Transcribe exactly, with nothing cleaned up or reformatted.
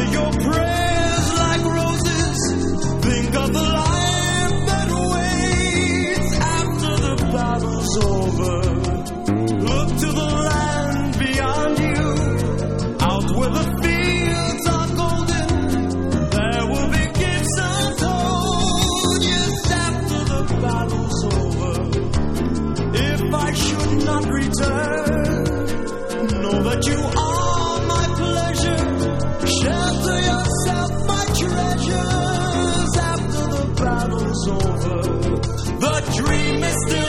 your prayers like roses. Think of the life that waits after the battle's over. Look to the land beyond you, out where the fields are golden. There will be gifts untold just after the battle's over. If I should not return, know that you are my pleasure. Shelter yourself, my treasures, after the battle's over. The dream is still